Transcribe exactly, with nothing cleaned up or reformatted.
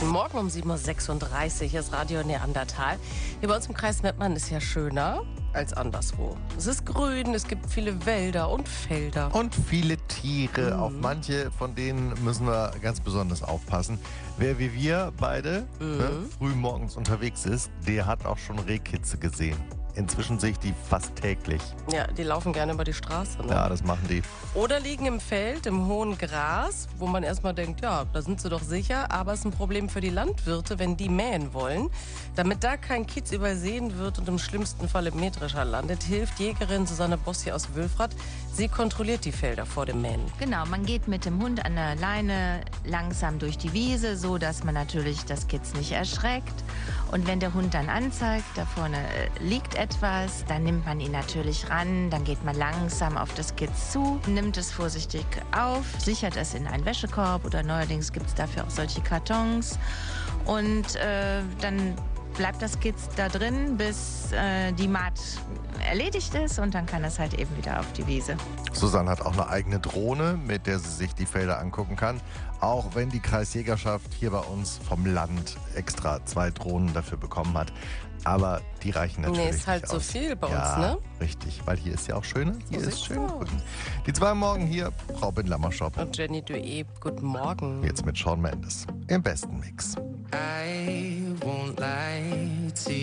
Guten Morgen um sieben Uhr sechsunddreißig. Hier ist Radio Neandertal. Hier bei uns im Kreis Mettmann ist ja schöner als anderswo. Es ist grün, es gibt viele Wälder und Felder. Und viele Tiere. Mhm. Auf manche von denen müssen wir ganz besonders aufpassen. Wer wie wir beide Mhm. ne, früh morgens unterwegs ist, der hat auch schon Rehkitze gesehen. Inzwischen sehe ich die fast täglich. Ja, die laufen gerne über die Straße. Ne? Ja, das machen die. Oder liegen im Feld, im hohen Gras, wo man erstmal denkt, ja, da sind sie doch sicher. Aber es ist ein Problem für die Landwirte, wenn die mähen wollen. Damit da kein Kitz übersehen wird und im schlimmsten Fall im Mähdrescher landet, hilft Jägerin Susanne Bossi aus Wülfrath. Sie kontrolliert die Felder vor dem Mähen. Genau, man geht mit dem Hund an der Leine langsam durch die Wiese, so dass man natürlich das Kitz nicht erschreckt. Und wenn der Hund dann anzeigt, da vorne äh, liegt etwas, dann nimmt man ihn natürlich ran, dann geht man langsam auf das Kitz zu, nimmt es vorsichtig auf, sichert es in einen Wäschekorb oder neuerdings gibt es dafür auch solche Kartons. Und äh, dann bleibt das Kitz da drin, bis äh, die Mahd erledigt ist und dann kann es halt eben wieder auf die Wiese. Susanne hat auch eine eigene Drohne, mit der sie sich die Felder angucken kann. Auch wenn die Kreisjägerschaft hier bei uns vom Land extra zwei Drohnen dafür bekommen hat. Aber die reichen natürlich Nee, nicht ist halt so aus. viel bei ja, uns, ne? Richtig, weil hier ist ja auch schöner. Hier So ist sieht's schön aus. grün. Die zwei Morgen hier, Robin Lammerschop. Und Jenny Dué, guten Morgen. Jetzt mit Shawn Mendes im besten Mix. I won't lie to you.